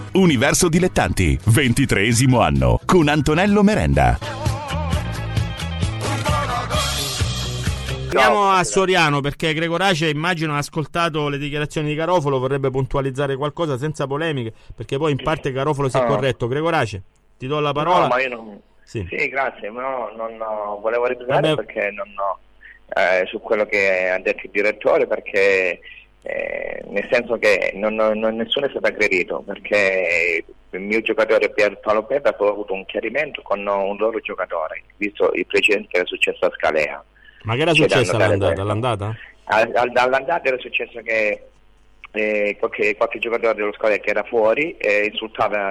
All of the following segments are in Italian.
Universo Dilettanti, 23° anno, con Antonello Merenda. Andiamo a Soriano, perché Gregorace immagino ha ascoltato le dichiarazioni di Garofalo, vorrebbe puntualizzare qualcosa senza polemiche, perché poi in parte Garofalo si è corretto. Gregorace, ti do la parola. No, ma io non... Sì, grazie, no, non volevo replicare perché non su quello che ha detto il direttore, perché nel senso che nessuno è stato aggredito, perché il mio giocatore Pier Paolo Pepe ha avuto un chiarimento con un loro giocatore, visto il precedente che era successo a Scalea. Ma che era successo all'andata? All'andata era successo che qualche giocatore dello Scalea che era fuori insultava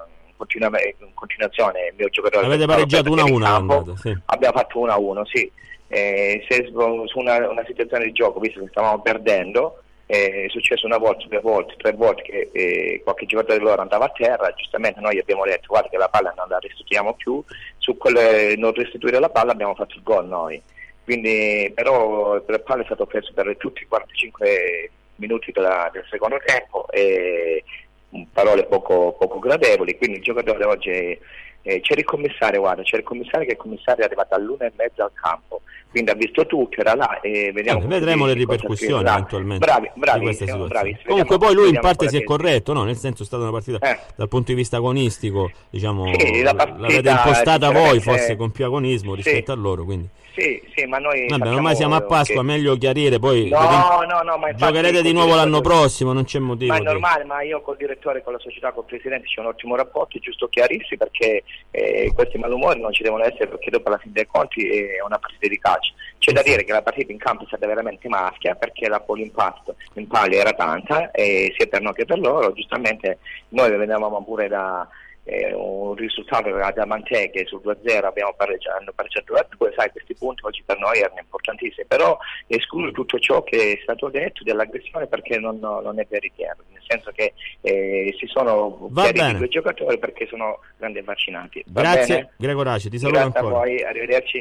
in continuazione il mio giocatore. Avete pareggiato 1-1 all'andata? Sì. Abbiamo fatto 1-1, sì. Se su una situazione di gioco, visto che stavamo perdendo, è successo una volta, 2 volte, 3 volte che qualche giocatore di loro andava a terra. Giustamente noi abbiamo detto guarda che la palla non la restituiamo più, su quel non restituire la palla abbiamo fatto il gol noi. Quindi però il palla è stato preso per tutti i 45 minuti del secondo tempo e parole poco gradevoli. Quindi il giocatore oggi c'era il commissario, che il commissario è arrivato all'1:30 al campo, quindi ha visto tutto, era là e vedremo le ripercussioni eventualmente bravi, di questa situazione. Comunque poi lui in parte si è corretto, no? Nel senso è stata una partita dal punto di vista agonistico, diciamo, l'avete impostata voi forse con più agonismo rispetto a loro, quindi sì, ma noi ormai siamo a Pasqua, meglio chiarire, poi ma giocherete di nuovo l'anno prossimo, non c'è motivo. Ma è normale, ma io col direttore, con la società, col presidente c'è un ottimo rapporto, è giusto chiarirsi, perché questi malumori non ci devono essere, perché dopo alla fine dei conti è una partita di calcio. C'è da dire che la partita in campo è stata veramente maschia, perché la l'impatto in palio era tanta, sia per noi che per loro. Giustamente noi venivamo pure da un risultato da Mantè, che sul 2-0 hanno pareggiato 2-2, sai, questi punti oggi per noi erano importantissimi, però escludo tutto ciò che è stato detto dell'aggressione, perché non è veritiero, nel senso che si sono chiariti 2 giocatori perché sono grandi vaccinati. Grazie Gregorace, ti saluto ancora. Grazie a voi, arrivederci.